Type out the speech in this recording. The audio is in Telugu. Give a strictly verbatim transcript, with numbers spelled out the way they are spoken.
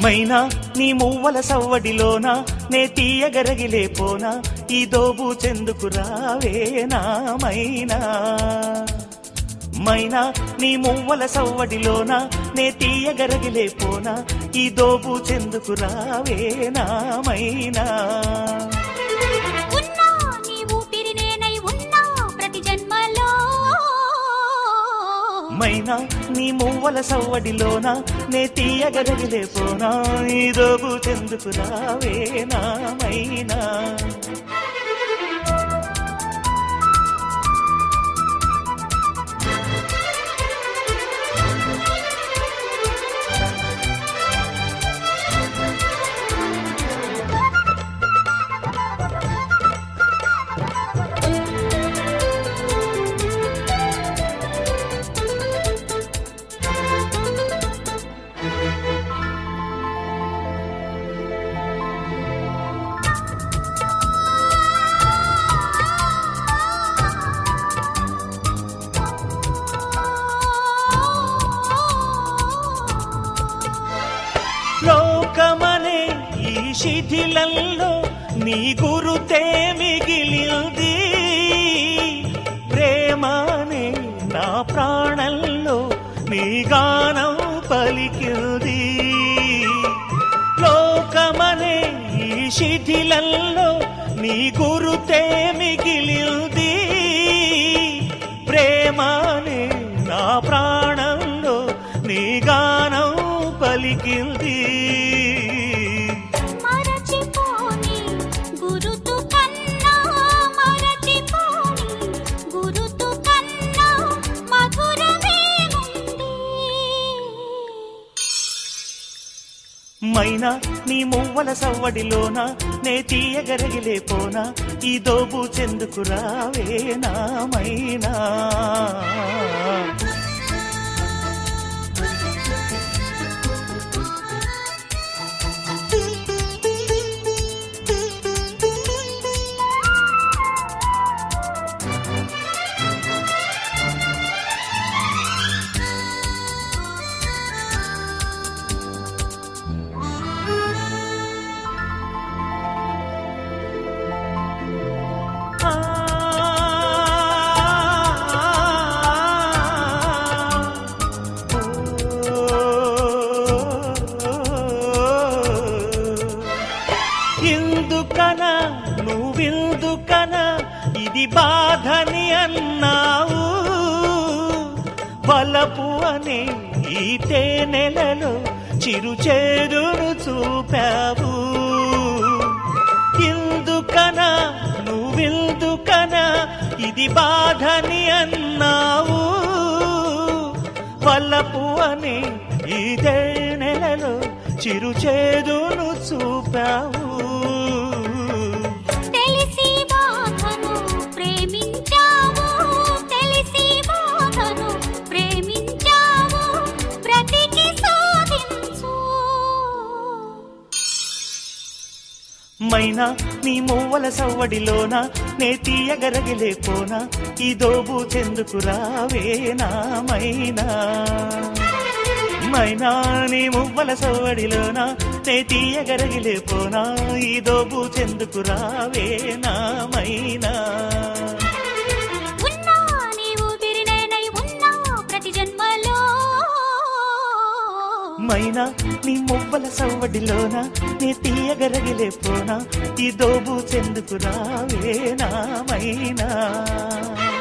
మైనా నీ మువ్వల సవ్వడిలోన నే తీయగరగిలే పోనా ఈ దోబు చెందుకు రావేనా మైనా మైనా నీ మువ్వల సవ్వడిలోన నే తీయగరగిలే పోనా ఈ దోబు చెందుకు రావేనా మైనా మైనా నీ మువ్వల సవ్వడిలోన నే తీయగరగిలే పోనా ఈ దోబు చెందుకు రావేనా మైనా లోకమనే ఈ శిథిలంలో నీ గురుతే మిగిలింది ప్రేమనే నా ప్రాణంలో నీ గానం పలికింది లోకమనే ఈ శిథిలంలో నీ గురుతే మిగిలింది ప్రేమనే నా ప్రాణంలో నీ గానం పలికింది మరచిపోని గురుతు కన్నా మరచిపోని గురుతు కన్నా మధురమేముంది మైనా నీ మువ్వల సవ్వడిలోన నే తీయగరగిలే పోనా ఈ దోబు చెందుకు రావేనా మైనా ఎందుకనా నువ్వెందుకనా ఇది బాధని అన్నావు వలపు అనే ఈ తేనెలలో చిరుచేదును చూపావు ఎందుకనా నువ్వెందుకనా ఇది బాధని అన్నావు వలపు అనే ఈ తేనెలలో చిరుచేదును చూపావు తెలిసి బాధను ప్రేమించావు తెలిసి బాధను ప్రేమించావు బ్రతికి సాధించు మైనా నీ మువ్వల సవ్వడిలోన నే తీయగరగిలే పోనా ఈ దోబు చెందుకు రావేనా మైనా మైనా నీ మువ్వల సవ్వడిలోన నే తీయగరగిలే పోనా ఈ దోబు చెందుకు రావేనా మైనా ఉన్నా నీవు బిరినైనై ఉన్నా ప్రతి జన్మలో మైనా నీ మువ్వల సవ్వడిలోన నే తీయగరగిలే పోనా ఈ దోబు చెందుకు రావేనా మైనా